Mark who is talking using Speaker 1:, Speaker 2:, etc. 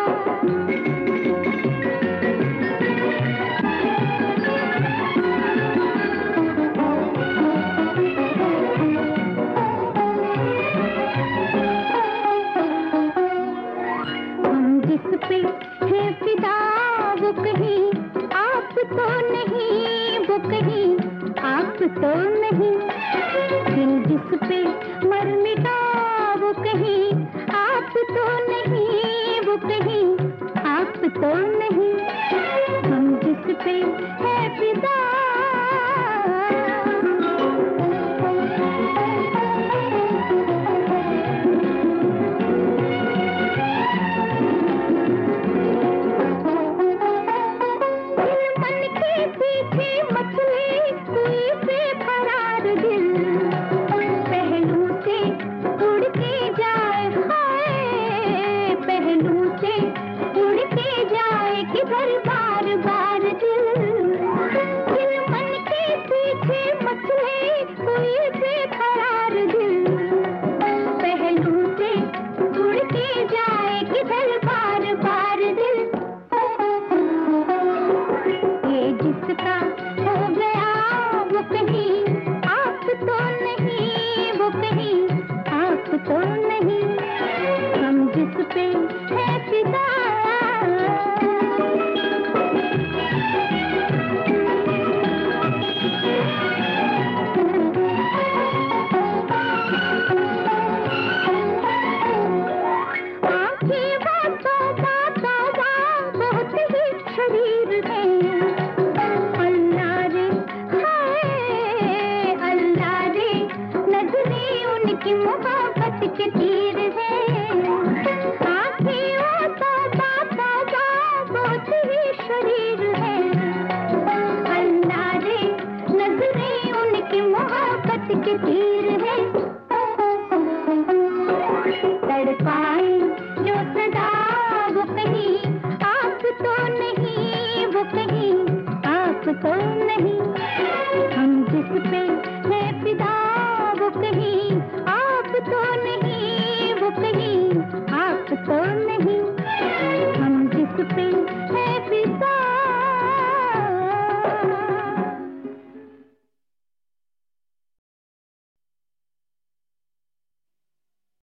Speaker 1: जिस पे है फिदा वो कहीं आप तो नहीं, वो कहीं आप तो नहीं। दिल जिस पे मर मिटा वो कहीं आप तो नहीं, वो कहीं आप तो नहीं। हम जिस पे है फिदा किधर बार बार दिल मन के पीछे मचले कोई बेकरार दिल, पहलू से उड़ के जाए किधर बार बार दिल। ये जिसका हो गया वो कहीं आप तो नहीं, वो कहीं आप तो नहीं। हम जिस पे है फिदा की मोहब्बत के तीर है। आँखियों तौबा तौबा बहुत ही शरीर है। अल्लाह रे नजरें उनकी मोहब्बत के तीर है। तड़पाए